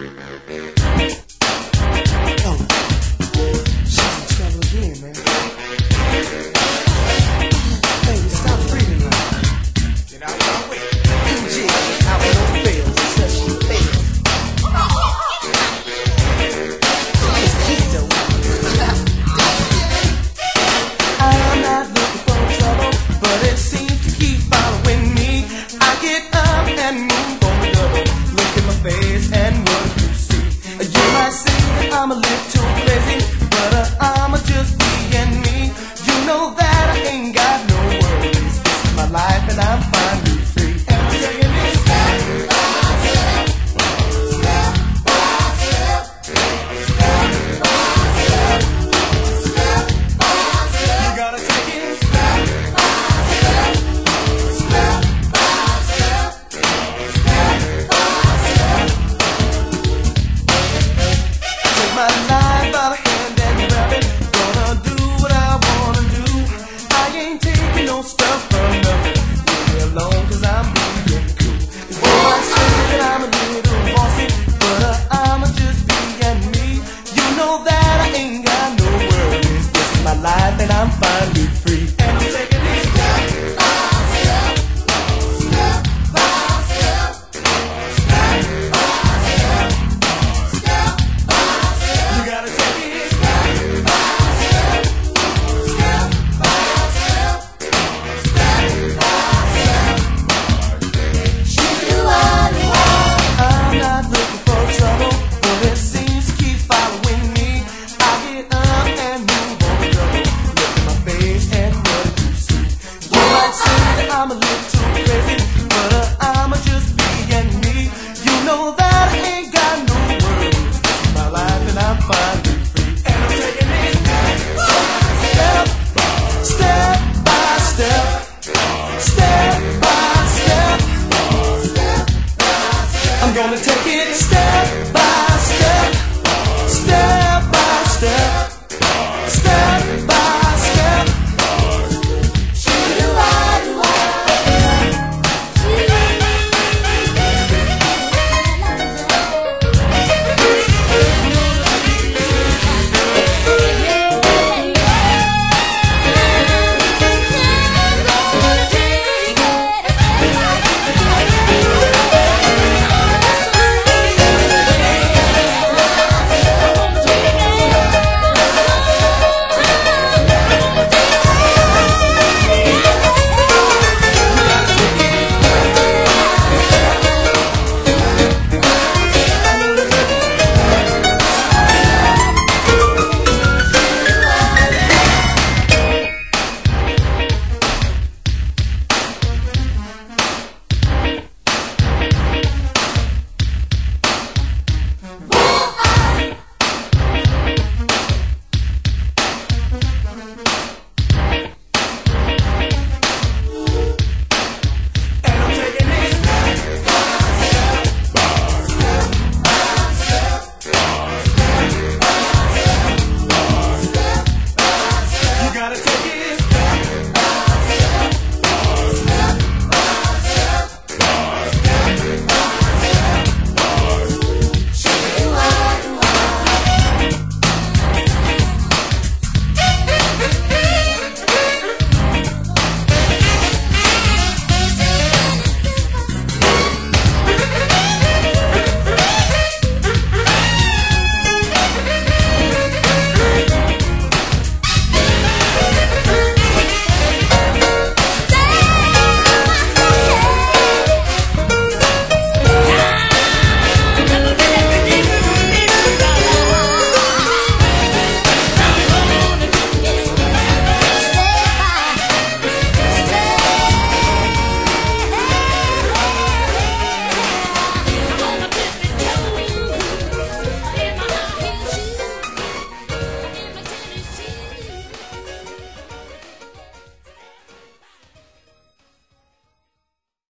I'm a little crazy, but I'm just being me. You know that I ain't got no worries. This is my life and I'm finally free. And I'm saying this step by step, step by step, step by step, step by step. You gotta take it step by step, step by step, step by step. Take my life by the hand and grab it. Gonna do what I wanna do. I ain't taking no stuff from nothing. Leave me alone 'cause I'm being cool. You might say that I'm a little bossy, but I'm just being me. You know that I ain't got no worries. This is my life and I'm finally free. And I'm taking it step by step, step by step, step by step, step by step. You gotta take it step by step, step by step, step by step. I'm not looking for trouble, but it seems to keep following me. I get up and move on the double. Look at my face and what do you see? You might say that I'm a little crazy, but I'm just being me. You know that I ain't got no worries. This is my life and I'm finally free. And I'm taking it step by step, step by step, step by step, step by step. I'm gonna take it step by